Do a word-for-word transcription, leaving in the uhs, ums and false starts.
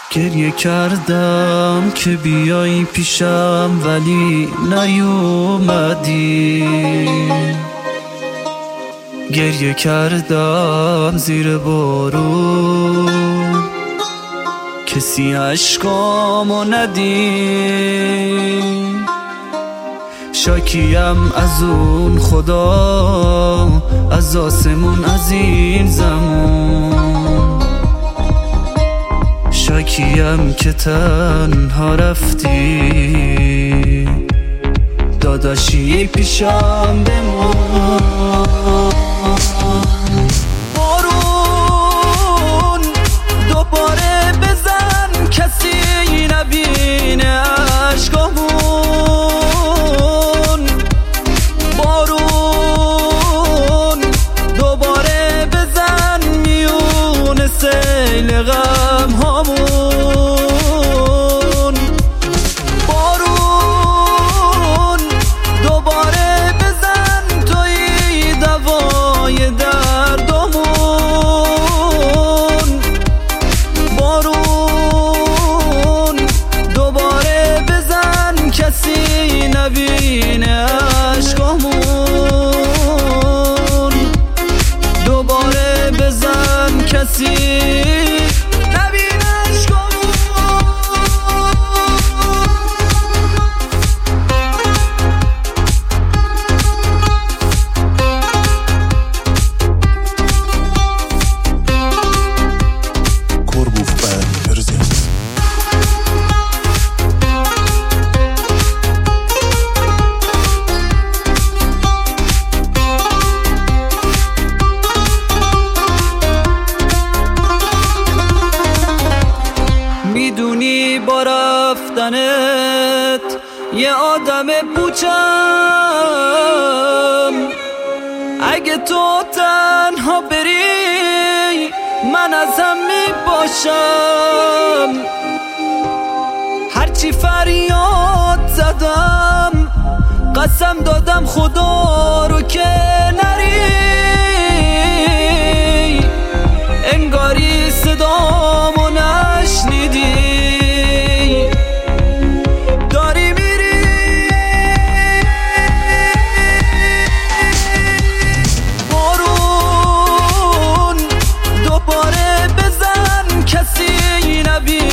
گریه کردم که بیای پیشم ولی نیومدی، گریه کردم زیر بارون کسی عشقامو ندید. شاکیم از اون خدا، از آسمون، از این زمان. شاکیم که تنها رفتی، داداشی پیشم بمون. بارون دوباره بزن کسی نبینه عشقامون. بارون دوباره بزن میون سیل غم هامون. بارون دوباره بزن توی دوای دردمون. بارون دوباره بزن کسی نبینه عشقامون. دوباره بزن کسی میدونی با رفتنت یه آدم پوچم، اگه تو تنها بری من از هم میباشم. هرچی فریاد زدم قسم دادم خدا رو که نری، انگاری صدامو نشنیدی. داری میری بارون دوباره بزن کسی نبینه